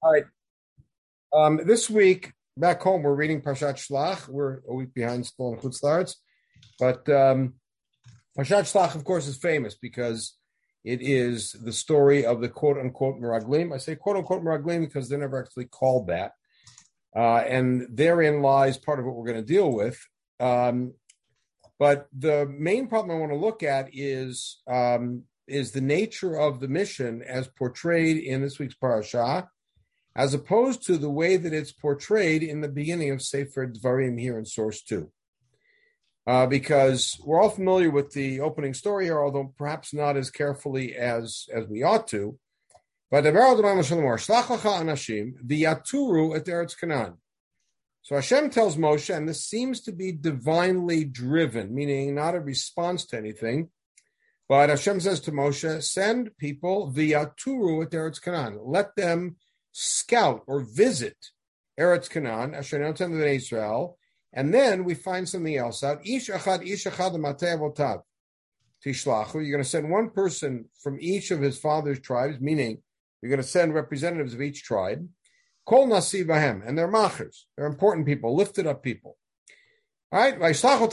All right. This week back home, we're reading Parshat Shlach. We're a week behind still in Chutz La'aretz, but Parshat Shlach, of course, is famous because it is the story of the quote unquote Meraglim. I say quote unquote Meraglim because they're never actually called that, and therein lies part of what we're going to deal with. But the main problem I want to look at is the nature of the mission as portrayed in this week's parasha, as opposed to the way that it's portrayed in the beginning of Sefer Dvarim here in Source 2. Because we're all familiar with the opening story here, although perhaps not as carefully as we ought to. But Shlach lecha anashim v'yaturu et Eretz Canaan. So Hashem tells Moshe, and this seems to be divinely driven, meaning not a response to anything, but Hashem says to Moshe, send people v'yaturu et Eretz Canaan. Let them scout or visit Eretz Canaan, Asher Noten Bnei Israel, and then we find something else out. Ish achad matei avotav tishlachu. You're going to send one person from each of his father's tribes, meaning you're going to send representatives of each tribe. Kol nasi bahem, and they're machers. They're important people, lifted up people. All right, Kulam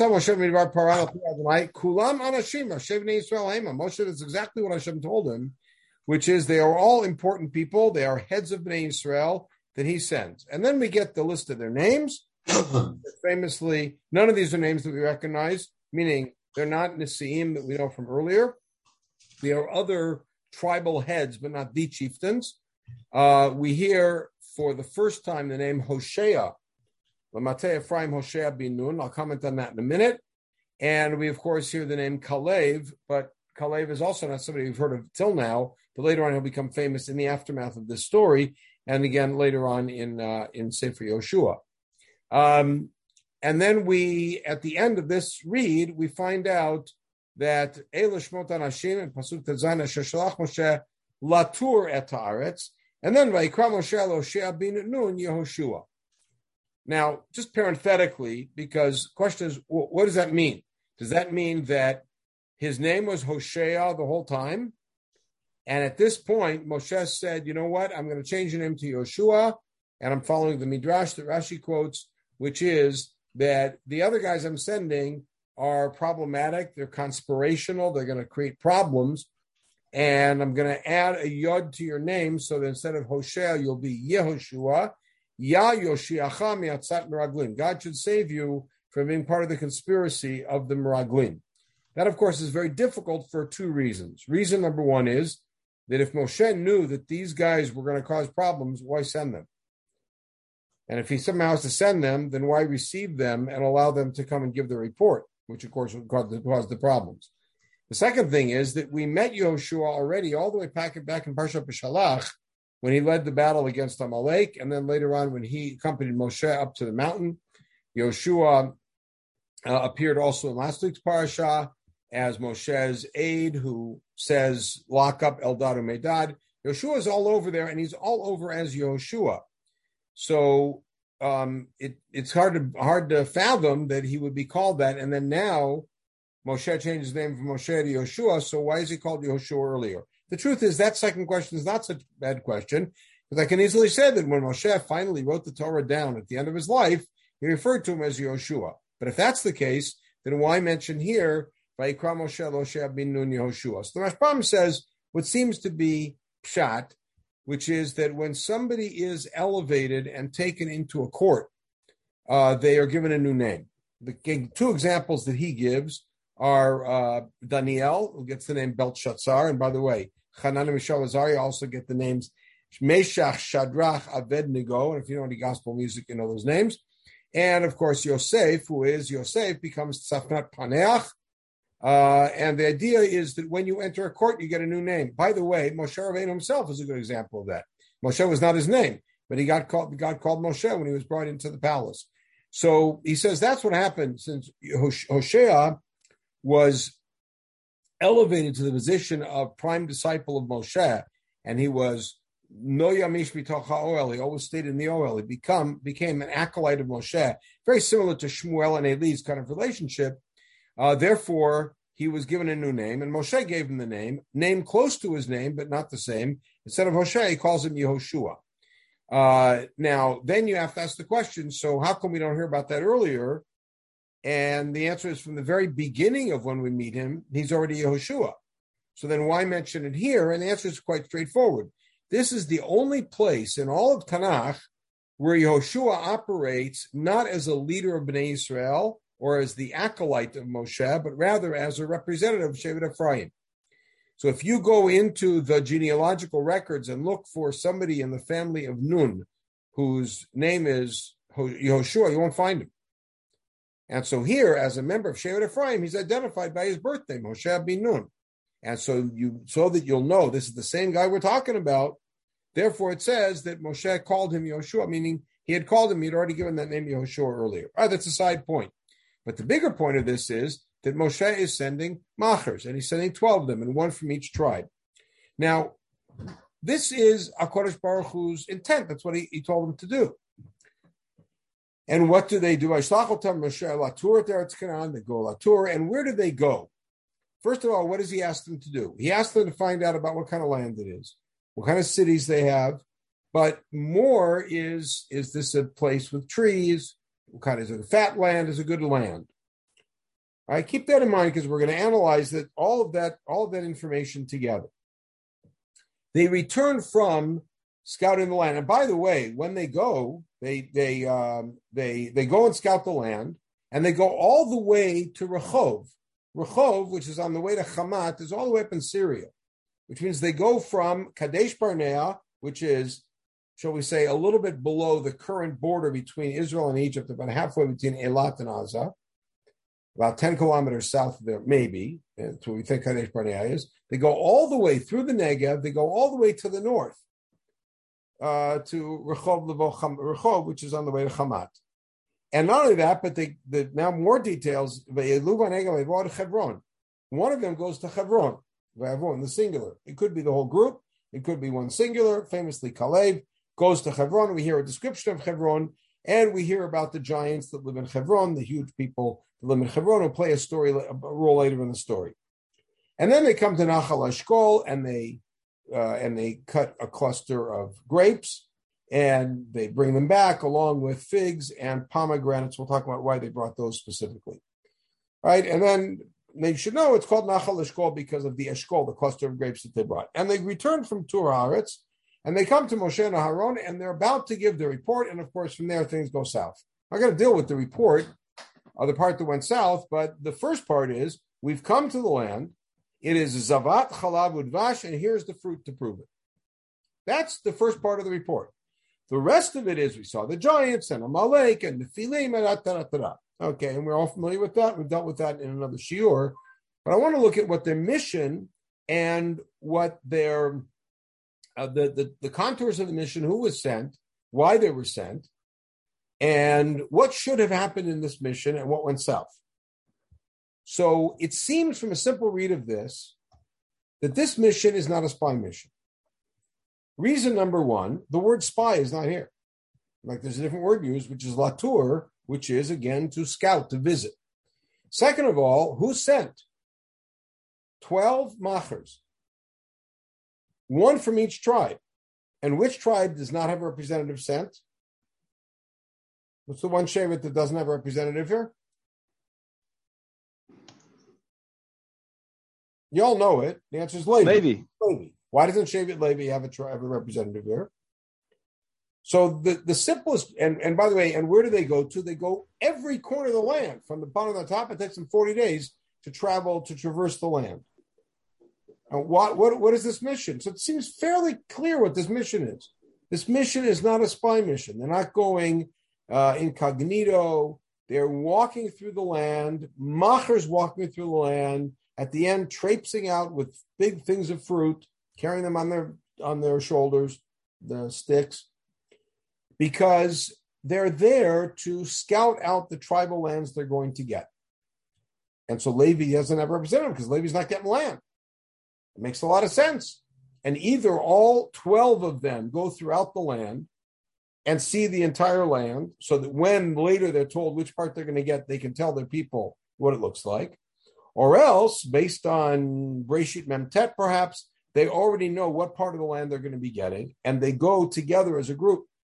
anashim, Moshe, that's exactly what Hashem told him, which is they are all important people. They are heads of Bnei Israel that he sends. And then we get the list of their names. Famously, none of these are names that we recognize, meaning they're not Nisi'im that we know from earlier. They are other tribal heads, but not the chieftains. We hear for the first time the name Hoshea, Lamatei Ephraim Hoshea bin Nun. I'll comment on that in a minute. And we, of course, hear the name Kalev, but Kalev is also not somebody we've heard of till now, but later on he'll become famous in the aftermath of this story, and again later on in Sefer Yoshua. And then we, at the end of this read, we find out that Eilu Shmot Anashim and Pasuk Tzayin Asher Shalach Moshe Latur et Haaretz, and then Vayikra Moshe Hoshea bin Nun Yehoshua. Now, just parenthetically, because the question is, what does that mean? Does that mean that his name was Hoshea the whole time? And at this point, Moshe said, you know what? I'm going to change your name to Yoshua. And I'm following the Midrash that Rashi quotes, which is that the other guys I'm sending are problematic. They're conspirational. They're going to create problems. And I'm going to add a yod to your name so that instead of Hoshea, you'll be Yehoshua. Ya Yoshiacha miatzat meraglim. God should save you from being part of the conspiracy of the meraglim. That, of course, is very difficult for two reasons. Reason number one is that if Moshe knew that these guys were going to cause problems, why send them? And if he somehow has to send them, then why receive them and allow them to come and give the report, which, of course, would cause the problems. The second thing is that we met Yehoshua already all the way back in Parshat Shalach when he led the battle against Amalek, and then later on when he accompanied Moshe up to the mountain. Yehoshua appeared also in last week's parasha as Moshe's aide who says, lock up Eldad and Medad. Yehoshua is all over there, and he's all over as Yehoshua. So it's hard to fathom that he would be called that. And then now Moshe changed his name from Moshe to Yehoshua. So why is he called Yehoshua earlier? The truth is that second question is not such a bad question, because I can easily say that when Moshe finally wrote the Torah down at the end of his life, he referred to him as Yehoshua. But if that's the case, then why mention here Vayikra Moshe Hoshea bin Nun Yehoshua? So the Rashbam says what seems to be pshat, which is that when somebody is elevated and taken into a court, they are given a new name. The two examples that he gives are Daniel, who gets the name Belshazzar, and by the way, Hanan and Mishael Azariah also get the names Meshach, Shadrach, Abednego, and if you know any gospel music, you know those names. And of course, Yosef, who is Yosef, becomes Tzafnat Paneach. And the idea is that when you enter a court, you get a new name. By the way, Moshe Rabbeinu himself is a good example of that. Moshe was not his name, but God called Moshe when he was brought into the palace. So he says that's what happened since Hoshea was elevated to the position of prime disciple of Moshe, and he was no yamish mitoch ha'oel. He always stayed in the oel. He became an acolyte of Moshe, very similar to Shmuel and Eli's kind of relationship. Therefore, he was given a new name, and Moshe gave him the name close to his name, but not the same. Instead of Hoshea, he calls him Yehoshua. Now, then you have to ask the question, so how come we don't hear about that earlier? And the answer is from the very beginning of when we meet him, he's already Yehoshua. So then why mention it here? And the answer is quite straightforward. This is the only place in all of Tanakh where Yehoshua operates not as a leader of Bnei Israel or as the acolyte of Moshe, but rather as a representative of Shevet Ephraim. So if you go into the genealogical records and look for somebody in the family of Nun whose name is Yehoshua, you won't find him. And so here, as a member of Shevet Ephraim, he's identified by his birthday, Moshe ben Nun. And so that you'll know this is the same guy we're talking about. Therefore, it says that Moshe called him Yehoshua, meaning he had called him, he had already given that name Yehoshua earlier. All right, that's a side point. But the bigger point of this is that Moshe is sending machers, and he's sending 12 of them, and one from each tribe. Now, this is HaKadosh Baruch Hu's intent. That's what he told them to do. And what do? They go Latur, and where do they go? First of all, what does he ask them to do? He asked them to find out about what kind of land it is, what kind of cities they have, but more is this a place with trees? What kind is it? A fat land? Is a good land? All right, keep that in mind because we're going to analyze that all of that information together. They return from scouting the land, and by the way, when they go, they go and scout the land, and they go all the way to Rehov. Rehov, which is on the way to Hamat, is all the way up in Syria, which means they go from Kadesh Barnea, which is, shall we say, a little bit below the current border between Israel and Egypt, about halfway between Eilat and Gaza, about 10 kilometers south of there, maybe. That's what we think Kadesh Barnea is. They go all the way through the Negev. They go all the way to the north, to Rehov, which is on the way to Hamat. And not only that, but now more details. One of them goes to Hebron, the singular. It could be the whole group. It could be one singular. Famously, Kalev goes to Hebron. We hear a description of Hebron, and we hear about the giants that live in Hebron, the huge people that live in Hebron, who play a role later in the story. And then they come to Nachal Eshkol, and they cut a cluster of grapes, and they bring them back along with figs and pomegranates. We'll talk about why they brought those specifically. All right, and then they should know it's called Nachal Eshkol because of the Eshkol, the cluster of grapes that they brought. And they return from Tur Haaretz, and they come to Moshe and Aharon, and they're about to give the report, and of course from there things go south. I'm going to deal with the report, the part that went south, but the first part is, we've come to the land, it is Zavat, Chalav, Udvash, and here's the fruit to prove it. That's the first part of the report. The rest of it is we saw the giants and Amalek and the Nephilim and da. Okay, and we're all familiar with that. We've dealt with that in another shiur. But I want to look at what their mission and what their the contours of the mission, who was sent, why they were sent, and what should have happened in this mission and what went south. So it seems from a simple read of this that this mission is not a spy mission. Reason number one, the word spy is not here. Like there's a different word used, which is latur, which is, again, to scout, to visit. Second of all, who sent? 12 machers. One from each tribe. And which tribe does not have a representative sent? What's the one shevet that doesn't have a representative here? You all know it. The answer is Levi. Levi. Why doesn't Shevet Levi have a representative here? So the simplest, and by the way, and where do they go to? They go every corner of the land. From the bottom to the top, it takes them 40 days to traverse the land. And what is this mission? So it seems fairly clear what this mission is. This mission is not a spy mission. They're not going incognito. They're walking through the land, machers walking through the land, at the end traipsing out with big things of fruit, carrying them on their shoulders, the sticks, because they're there to scout out the tribal lands they're going to get. And so Levi doesn't have a representative because Levi's not getting land. It makes a lot of sense. And either all 12 of them go throughout the land and see the entire land so that when later they're told which part they're going to get, they can tell their people what it looks like. Or else, based on Breshit Memtet perhaps, they already know what part of the land they're going to be getting, and they go together as a group.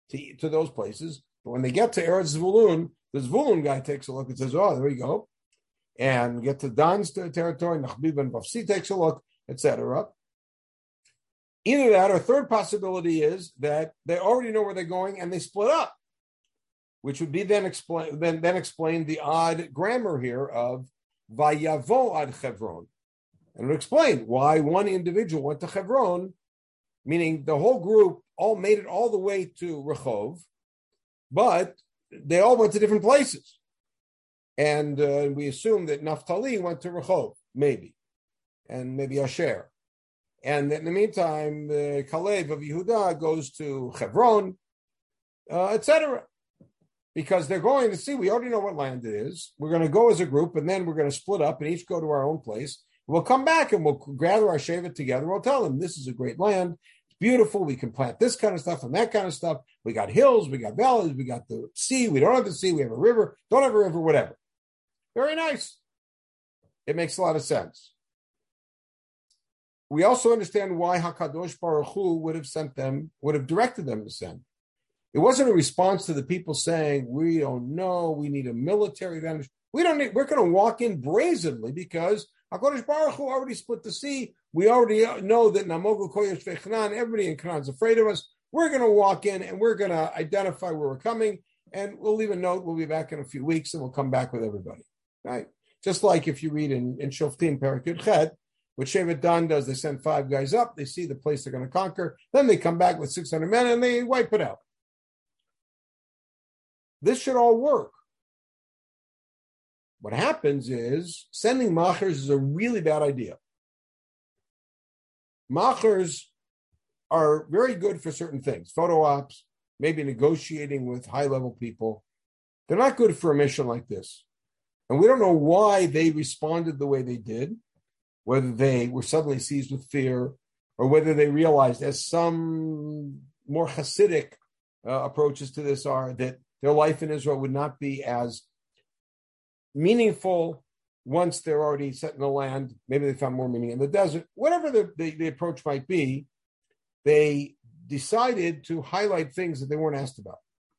to those places. But when they get to Eretz Zvulun, the Zvulun guy takes a look and says, "Oh, there we go," and get to Dan's territory. Nachbi ben Bafsi takes a look, etc. Either that, or third possibility is that they already know where they're going and they split up, which would be then explain the odd grammar here of Vayavo ad Chevron, and it would explain why one individual went to Chevron, meaning the whole group all made it all the way to Rehov, but they all went to different places. And we assume that Naphtali went to Rehov, maybe, and maybe Asher. And in the meantime, the Kalev of Yehuda goes to Hebron, etc. Because they're going to see, we already know what land it is. We're going to go as a group, and then we're going to split up and each go to our own place. We'll come back and we'll gather our Shevet together. We'll tell them this is a great land. It's beautiful. We can plant this kind of stuff and that kind of stuff. We got hills, we got valleys, we got the sea. We don't have the sea. We have a river. Don't have a river, whatever. Very nice. It makes a lot of sense. We also understand why HaKadosh Baruch Hu would have directed them to send. It wasn't a response to the people saying, we don't know, we need a military advantage. We're going to walk in brazenly because HaKadosh Baruch Hu already split the sea. We already know that Namogu Koyesh Vechanan, everybody in Canaan is afraid of us. We're going to walk in and we're going to identify where we're coming, and we'll leave a note. We'll be back in a few weeks and we'll come back with everybody. Right? Just like if you read in Shoftim Perek Yud Chet, what Shevet Dan does, they send 5 guys up, they see the place they're going to conquer, then they come back with 600 men and they wipe it out. This should all work. What happens is sending machers is a really bad idea. Machers are very good for certain things, photo ops, maybe negotiating with high-level people. They're not good for a mission like this. And we don't know why they responded the way they did, whether they were suddenly seized with fear or whether they realized, as some more Hasidic approaches to this are, that their life in Israel would not be as meaningful once they're already set in the land. Maybe they found more meaning in the desert. Whatever the approach might be, they decided to highlight things that they weren't asked about.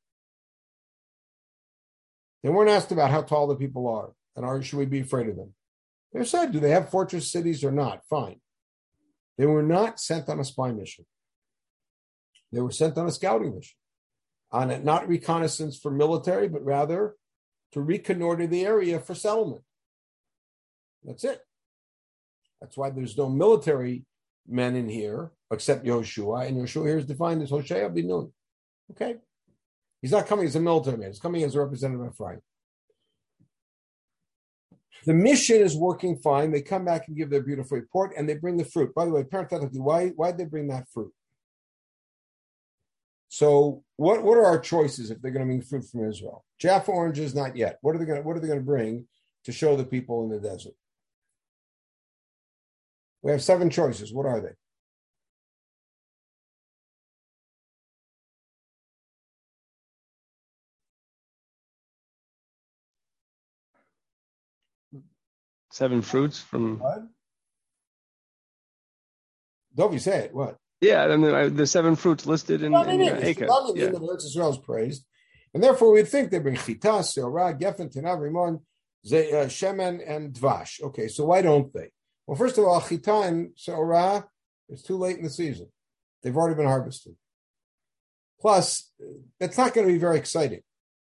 They weren't asked about how tall the people are and should we be afraid of them. They said, do they have fortress cities or not? Fine. They were not sent on a spy mission. They were sent on a scouting mission, on it, not reconnaissance for military, but rather to reconnoiter the area for settlement. That's it. That's why there's no military men in here except Yehoshua, and Yehoshua here is defined as Hoshea bin Nun. Okay? He's not coming as a military man. He's coming as a representative of Ephraim. The mission is working fine. They come back and give their beautiful report, and they bring the fruit. By the way, parenthetically, why did they bring that fruit? So, what are our choices if they're going to bring fruit from Israel? Jaffa oranges, not yet. What are they going to bring to show the people in the desert? We have 7 choices. What are they? Seven fruits from. What? Dovi, say it. What? Yeah, I mean, the 7 fruits listed in Eicha. Yeah. The Eretz Israel is praised, and therefore we'd think they bring chita, seorah, gefen, tenav, rimon, shemen, and dvash. Okay, so why don't they? Well, first of all, chita and seorah is too late in the season; they've already been harvested. Plus, it's not going to be very exciting.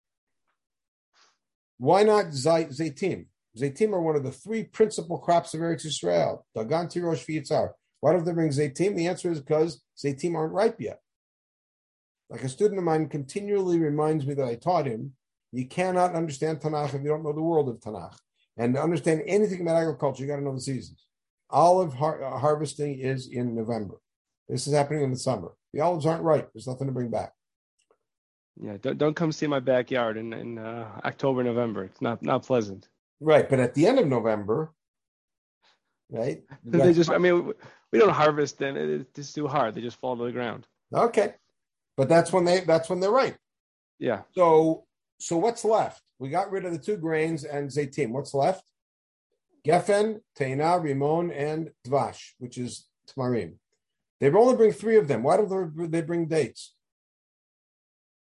Why not zaitim? Zaitim are one of the 3 principal crops of Eretz Yisrael. Dagan, tirosh, v'yitzar. Why don't they bring zaitim? The answer is because zaitim aren't ripe yet. Like a student of mine continually reminds me that I taught him, you cannot understand Tanakh if you don't know the world of Tanakh. And to understand anything about agriculture, you got to know the seasons. Olive harvesting is in November. This is happening in the summer. The olives aren't ripe. There's nothing to bring back. Yeah, don't come see my backyard in October, November. It's not pleasant. Right, but at the end of November, right? They just, I mean, we don't harvest them. It's too hard. They just fall to the ground. Okay, but that's when they're ripe. Yeah. So what's left? We got rid of the 2 grains and zaitim. What's left? Gefen, teina, rimon, and dvash, which is tamarim. They only bring 3 of them. Why don't they bring dates?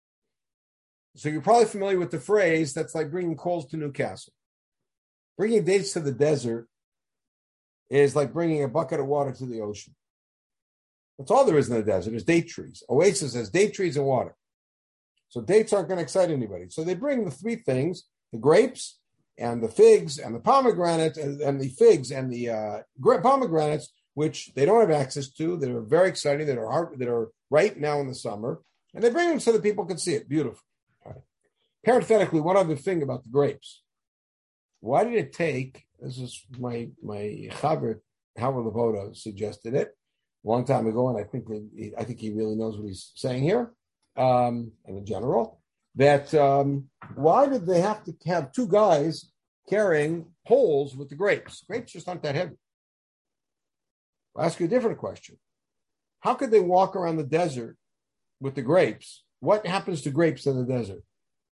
So you're probably familiar with the phrase that's like bringing coals to Newcastle. Bringing dates to the desert is like bringing a bucket of water to the ocean. That's all there is in the desert is date trees. Oasis has date trees and water. So dates aren't going to excite anybody. So they bring the three things, the grapes and the figs and the pomegranates and the figs and the pomegranates, which they don't have access to, that are very exciting, that are right now in the summer. And they bring them so that people can see it. Beautiful. All right. Parenthetically, one other thing about the grapes. Why did it take, this is my Chaver, Howard Lavoda suggested it a long time ago, and I think he really knows what he's saying here, and in general, that why did they have to have two guys carrying poles with the grapes? Grapes just aren't that heavy. I'll ask you a different question. How could they walk around the desert with the grapes? What happens to grapes in the desert?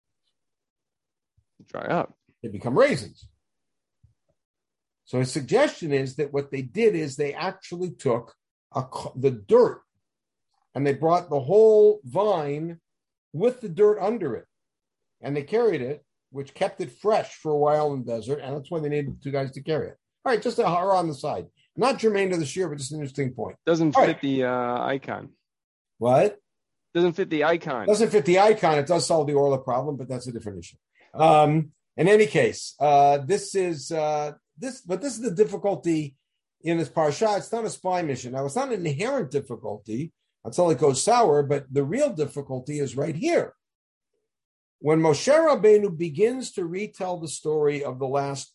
Dry up. They become raisins. So his suggestion is that what they did is they actually took the dirt and they brought the whole vine with the dirt under it. And they carried it, which kept it fresh for a while in the desert. And that's why they needed two guys to carry it. All right, just a horror on the side. Not germane to the shiur, but just an interesting point. Doesn't fit the icon. What? Doesn't fit the icon. Doesn't fit the icon. It does solve the Orla problem, but that's a different issue. In any case, this is the difficulty in this parsha. It's not a spy mission. Now, it's not an inherent difficulty until it goes sour, but the real difficulty is right here. When Moshe Rabbeinu begins to retell the story of the last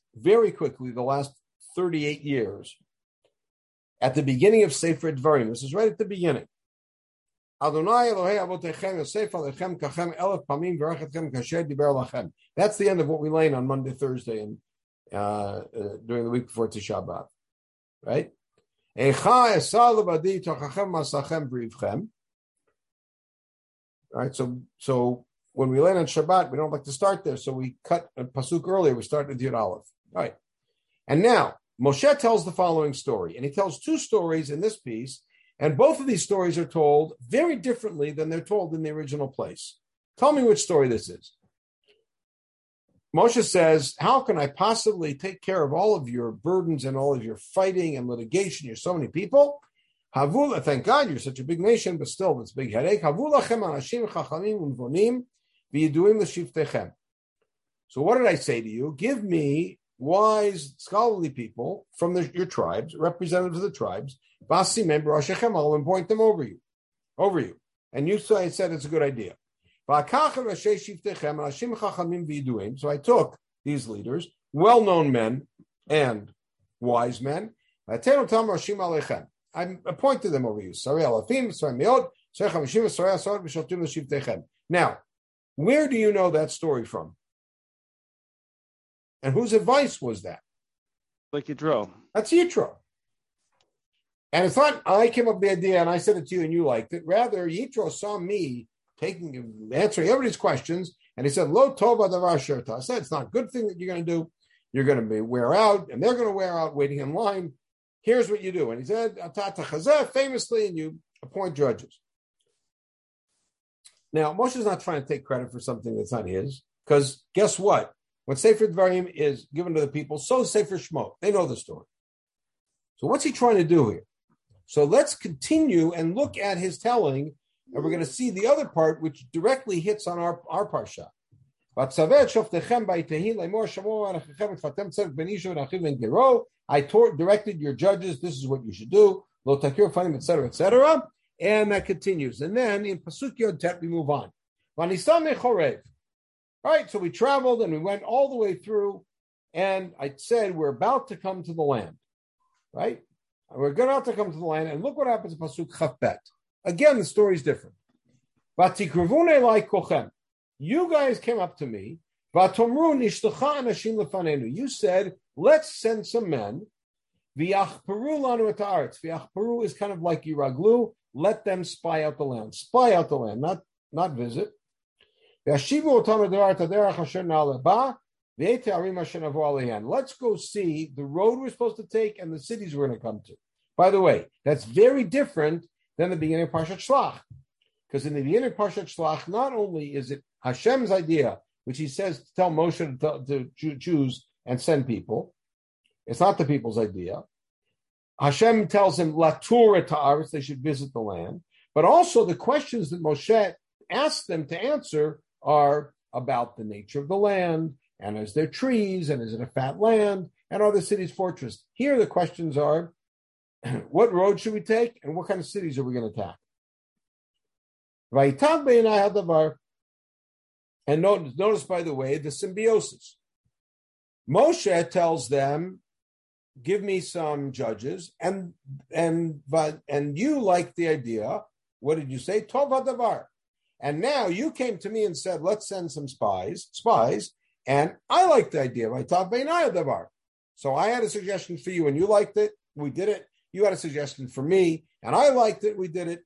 38 years, at the beginning of Sefer Dvarim, this is right at the beginning. Adonai Elohei Avotechem Yosef Alechem Kachem Elef Pamim V'Rachetchem Kasher Diber Lachem. That's the end of what we learn on Monday, Thursday, and during the week before Tisha B'Av, right? Eicha Esal Levadi Tochachem Masachem Brivchem. All right, so when we learn on Shabbat, we don't like to start there, so we cut a pasuk earlier. We start with Yud Aleph. All right, and now Moshe tells the following story, and he tells two stories in this piece. And both of these stories are told very differently than they're told in the original place. Tell me which story this is. Moshe says, how can I possibly take care of all of your burdens and all of your fighting and litigation? You're so many people. Havula, thank God you're such a big nation, but still it's a big headache. Havulachem anashim chachamim unvonim v'yiduim l'shiftechem. So what did I say to you? Give me wise, scholarly people from your tribes, representatives of the tribes, I'll appoint them over you. And you said it's a good idea. So I took these leaders, well-known men and wise men. I appointed them over you. Now, where do you know that story from? And whose advice was that? Like Yitro. That's Yitro. And it's not I came up with the idea and I said it to you and you liked it. Rather, Yitro saw me answering everybody's questions, and he said, Lo tova davar sherta. I said, it's not a good thing that you're going to do. You're going to wear out, and they're going to wear out waiting in line. Here's what you do. And he said, Atata chazeh, famously, and you appoint judges. Now, Moshe's not trying to take credit for something that's not his, because guess what? When Sefer Dvarim is given to the people, so is Sefer Shemot. They know the story. So what's he trying to do here? So let's continue and look at his telling, and we're going to see the other part, which directly hits on our parsha. I directed your judges, this is what you should do, etc., etc., and that continues. And then in Pasuk Yod Tet, we move on. Right, so we traveled and we went all the way through, and I said, we're about to come to the land, right? We're about to come to the land, and look what happens in Pasuk Chafbet. Again, the story's different. You guys came up to me. You said, let's send some men. V'yachperu is kind of like Yiraglu. Let them spy out the land. Spy out the land, not visit. Let's go see the road we're supposed to take and the cities we're going to come to. By the way, that's very different than the beginning of Parshat Shlach. Because in the beginning of Parshat Shlach, not only is it Hashem's idea, which he says to tell Moshe to choose and send people, it's not the people's idea. Hashem tells him, Latura ta'aretz, they should visit the land. But also the questions that Moshe asks them to answer are about the nature of the land, and is there trees, and is it a fat land, and are the cities fortress? Here the questions are, what road should we take, and what kind of cities are we going to attack? And notice, by the way, the symbiosis. Moshe tells them, give me some judges, and you like the idea. What did you say? Tov hadavar. And now you came to me and said, let's send some spies, and I liked the idea. So I had a suggestion for you, and you liked it. We did it. You had a suggestion for me, and I liked it. We did it.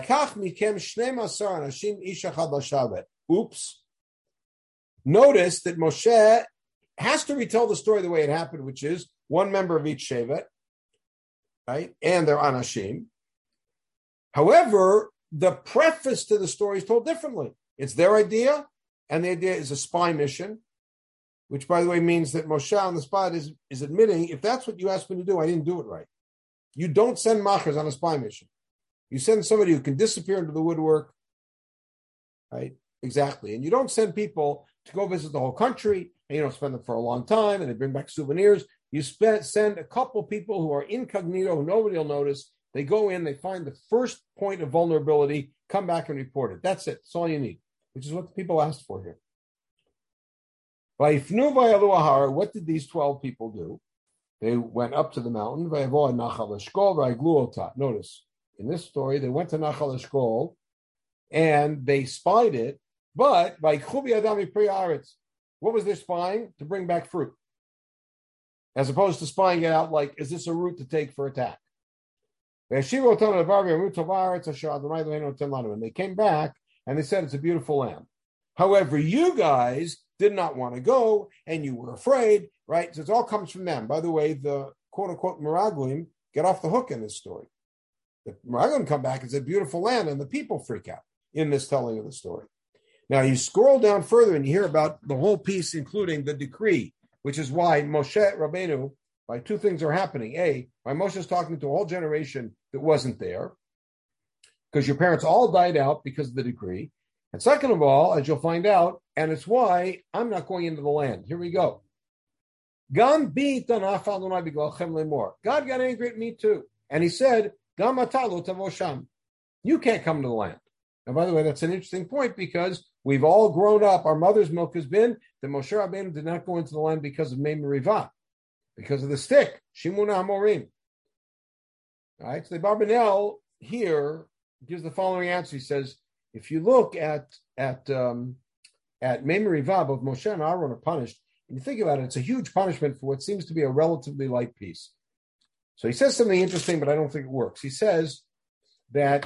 Oops. Notice that Moshe has to retell the story the way it happened, which is one member of each shevet, right? And they're anashim. However, the preface to the story is told differently. It's their idea, and the idea is a spy mission, which, by the way, means that Moshe on the spot is admitting, if that's what you asked me to do, I didn't do it right. You don't send machers on a spy mission. You send somebody who can disappear into the woodwork, right? Exactly. And you don't send people to go visit the whole country, and you don't spend them for a long time, and they bring back souvenirs. You send a couple people who are incognito, who nobody will notice. They go in, they find the first point of vulnerability, come back and report it. That's it. That's all you need, which is what the people asked for here. What did these 12 people do? They went up to the mountain. Notice, in this story, they went to Nachal Eshkol, and they spied it, but what was their spying? To bring back fruit. As opposed to spying it out like, is this a route to take for attack? And they came back and they said it's a beautiful land. However, you guys did not want to go and you were afraid, right? So it all comes from them. By the way, the quote-unquote Meraglim get off the hook in this story. The Meraglim come back and say beautiful land, and the people freak out in this telling of the story. Now you scroll down further and you hear about the whole piece, including the decree, which is why Moshe Rabbeinu, why two things are happening. A, why Moshe is talking to a whole generation that wasn't there, because your parents all died out because of the decree. And second of all, as you'll find out, and it's why I'm not going into the land. Here we go. God got angry at me too. And he said, you can't come to the land. And by the way, that's an interesting point because we've all grown up. Our mother's milk has been that Moshe Rabbeinu did not go into the land because of Mei Merivah, because of the stick, Shimuna Hamorim. All right, so the Barbanel here gives the following answer. He says, if you look at Mei Merivah, both Moshe and Aaron are punished. And you think about it, it's a huge punishment for what seems to be a relatively light piece. So he says something interesting, but I don't think it works. He says that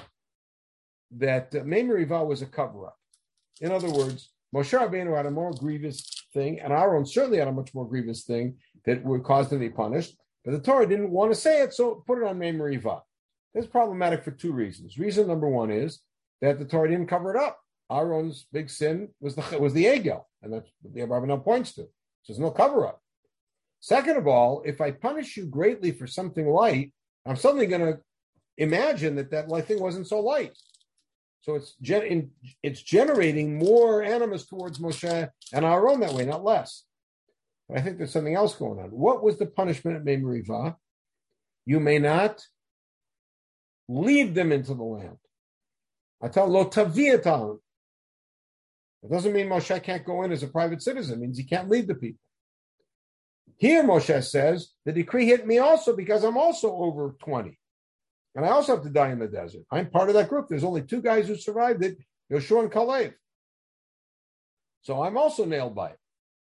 Mei Merivah was a cover-up. In other words, Moshe Rabbeinu had a more grievous thing, and Aaron certainly had a much more grievous thing that would cause them to be punished. But the Torah didn't want to say it, so put it on Mei Merivah. That's problematic for two reasons. Reason number one is that the Torah didn't cover it up. Aaron's big sin was the Egel, and that's what the Abarbanel points to. So there's no cover-up. Second of all, if I punish you greatly for something light, I'm suddenly going to imagine that light thing wasn't so light. So it's generating more animus towards Moshe and Aaron that way, not less. But I think there's something else going on. What was the punishment at Mei Merivah? You may not lead them into the land. Atal lo taviatal. It doesn't mean Moshe can't go in as a private citizen. It means he can't lead the people. Here Moshe says, the decree hit me also because I'm also over 20. And I also have to die in the desert. I'm part of that group. There's only two guys who survived it, Yoshua and Kalev. So I'm also nailed by it.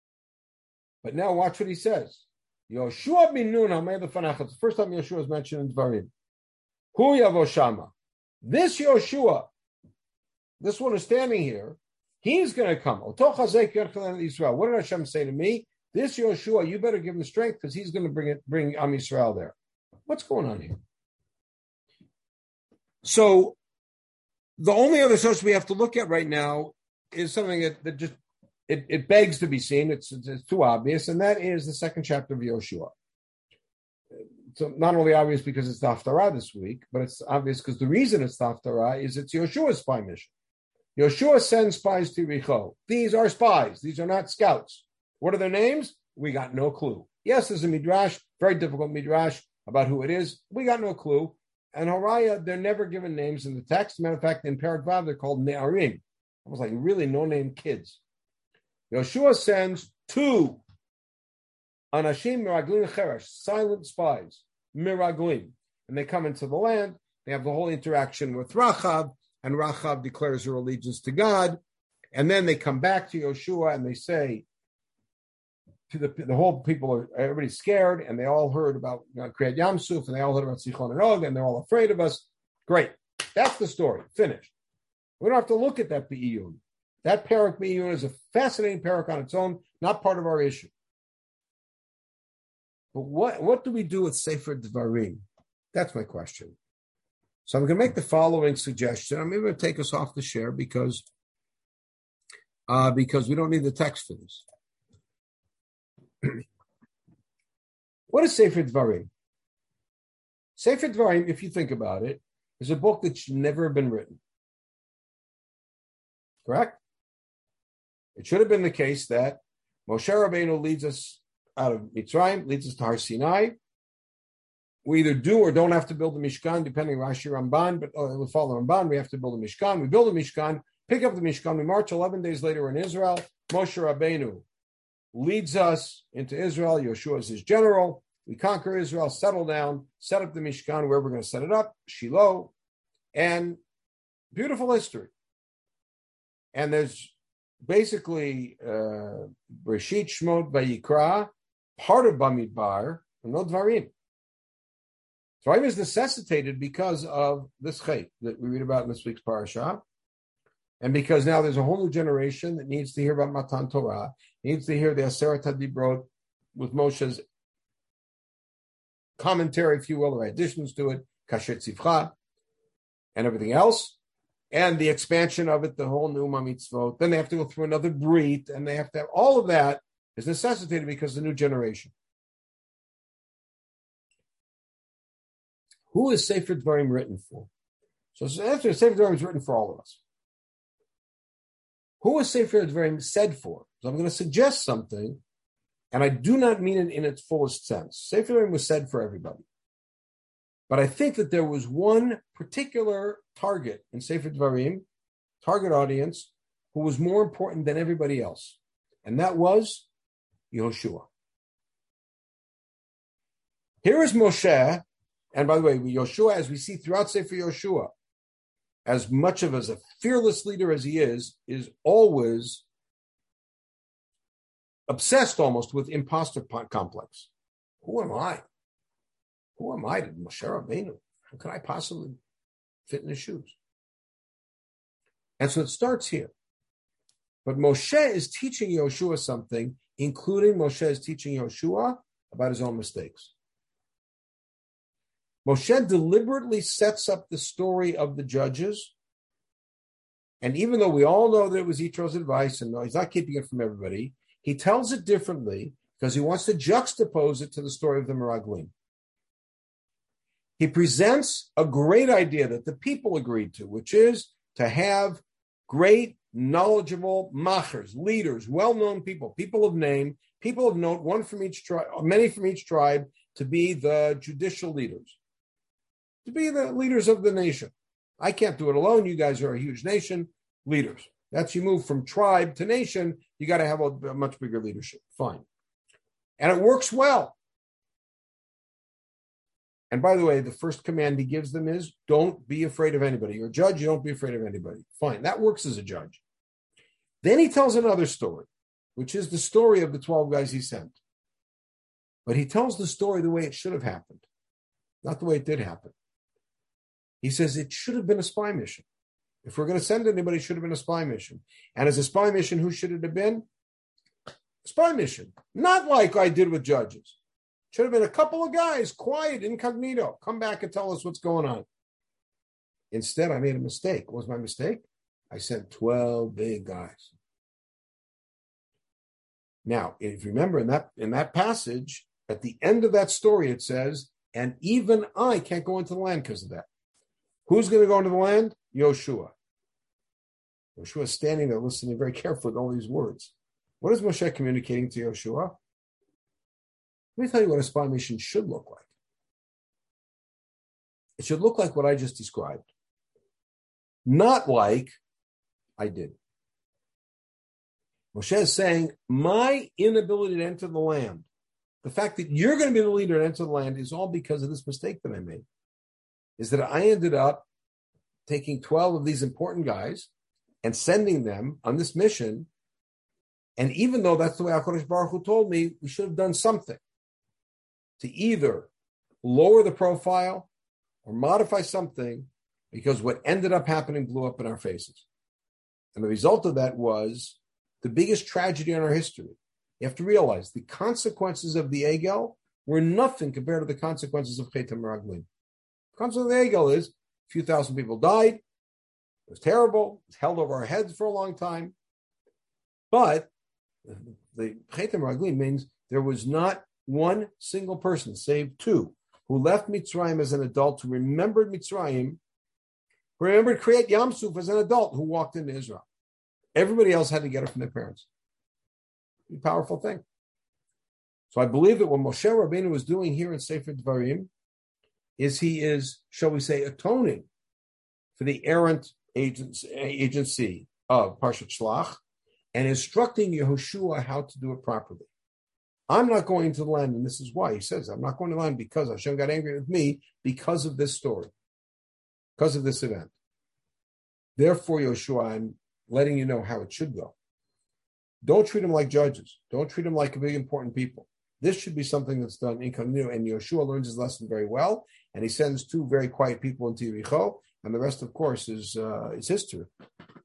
But now watch what he says. Yoshua bin Nun HaMei Lefanach. It's the first time Yoshua is mentioned in Dvarim. Hu Yavo Shama. This Yoshua, this one is standing here, he's going to come. What did Hashem say to me? This Yoshua, you better give him strength because he's going to bring Am Yisrael there. What's going on here? So The only other source we have to look at right now is something that just it begs to be seen. It's too obvious, and that is the second chapter of Yoshua. So not only obvious because it's the Haftarah this week, but it's obvious because the reason it's the Haftarah is it's Yoshua's spy mission. Yoshua sends spies to Yericho. These are spies. These are not scouts. What are their names? We got no clue. Yes, there's a midrash, very difficult midrash about who it is. We got no clue. And Horaya, they're never given names in the text. Matter of fact, in Perek Vav, they're called Ne'arim. Almost like really no-name kids. Yoshua sends 2 Anashim Miraglim Cheresh, silent spies, Miraglim. And they come into the land. They have the whole interaction with Rachav, and Rachav declares her allegiance to God. And then they come back to Yoshua and they say, to the whole people, everybody's scared, and they all heard about Kriyat Yamsuf, and they all heard about Sichon and Og, and they're all afraid of us. Great. That's the story. Finished. We don't have to look at that Be'iyun. That Perek Be'iyun is a fascinating Perek on its own, not part of our issue. But what do we do with Sefer Dvarim? That's my question. So I'm going to make the following suggestion. I'm even going to take us off the share because we don't need the text for this. What is Sefer Dvarim? Sefer Dvarim, if you think about it, is a book that should never have been written. Correct? It should have been the case that Moshe Rabbeinu leads us out of Mitzrayim, leads us to Har Sinai. We either do or don't have to build a Mishkan, depending on Rashi Ramban, but we'll follow Ramban, we have to build a Mishkan. We build a Mishkan, pick up the Mishkan, we march 11 days later in Israel. Moshe Rabbeinu leads us into Israel. Yoshua is his general. We conquer Israel, settle down, set up the Mishkan where we're going to set it up, Shiloh, and beautiful history. And there's basically Bereshit, Shmot, Vayikra, part of Bamidbar, and no Dvarim. Dvarim is necessitated because of this chait that we read about in this week's parasha. And because now there's a whole new generation that needs to hear about Matan Torah, needs to hear the Aseret HaDibrot with Moshe's commentary, if you will, or additions to it, Kasher Tzivcha, and everything else, and the expansion of it, the whole new Mitzvot. Then they have to go through another Brit, and they have to have all of that is necessitated because of the new generation. Who is Sefer Dvarim written for? So the answer is Sefer Dvarim is written for all of us. Who is Sefer Dvarim said for? So I'm going to suggest something, and I do not mean it in its fullest sense. Sefer Dvarim was said for everybody. But I think that there was one particular target in Sefer Dvarim, target audience, who was more important than everybody else. And that was Yoshua. Here is Moshe, and by the way, Yoshua, as we see throughout Sefer Yoshua, as much of as a fearless leader as he is always obsessed almost with imposter complex. Who am I? Who am I to Moshe Rabbeinu? How can I possibly fit in his shoes? And so it starts here. But Moshe is teaching Yoshua something, including Moshe is teaching Yoshua about his own mistakes. Moshe deliberately sets up the story of the judges. And even though we all know that it was Yitro's advice, and he's not keeping it from everybody, he tells it differently because he wants to juxtapose it to the story of the Meraglim. He presents a great idea that the people agreed to, which is to have great, knowledgeable machers, leaders, well-known people, people of name, people of note, one from each tribe, many from each tribe, to be the judicial leaders, to be the leaders of the nation. I can't do it alone. You guys are a huge nation. Leaders. That's you move from tribe to nation. You got to have a much bigger leadership. Fine. And it works well. And by the way, the first command he gives them is, don't be afraid of anybody. You're a judge, you don't be afraid of anybody. Fine, that works as a judge. Then he tells another story, which is the story of the 12 guys he sent. But he tells the story the way it should have happened, not the way it did happen. He says it should have been a spy mission. If we're going to send anybody, it should have been a spy mission. And as a spy mission, who should it have been? A spy mission. Not like I did with judges. Should have been a couple of guys, quiet, incognito. Come back and tell us what's going on. Instead, I made a mistake. What was my mistake? I sent 12 big guys. Now, if you remember in that passage, at the end of that story, it says, and even I can't go into the land because of that. Who's going to go into the land? Yoshua. Yoshua is standing there listening very carefully to all these words. What is Moshe communicating to Yoshua? Let me tell you what a spy mission should look like. It should look like what I just described. Not like I did. Moshe is saying, my inability to enter the land, the fact that you're going to be the leader to enter the land is all because of this mistake that I made. Is that I ended up taking 12 of these important guys and sending them on this mission. And even though that's the way HaKadosh Baruch Hu told me, we should have done something to either lower the profile or modify something, because what ended up happening blew up in our faces. And the result of that was the biggest tragedy in our history. You have to realize the consequences of the Egel were nothing compared to the consequences of Chet HaMeraglim. The consequence of the Egel is a few thousand people died. It was terrible. It was held over our heads for a long time. But the Chet HaMeraglim means there was not one single person, save two, who left Mitzrayim as an adult, who remembered Mitzrayim, who remembered Kriyat Yamsuf as an adult, who walked into Israel. Everybody else had to get it from their parents. A powerful thing. So I believe that what Moshe Rabbeinu was doing here in Sefer Dvarim is he is, shall we say, atoning for the errant agency of Parshat Shlach and instructing Yehoshua how to do it properly. I'm not going into the land, and this is why he says, I'm not going to the land because Hashem got angry with me because of this story, because of this event. Therefore, Yehoshua, I'm letting you know how it should go. Don't treat them like judges. Don't treat them like big important people. This should be something that's done incognito, and Yehoshua learns his lesson very well, and he sends two very quiet people into Yericho, and the rest, of course, is history.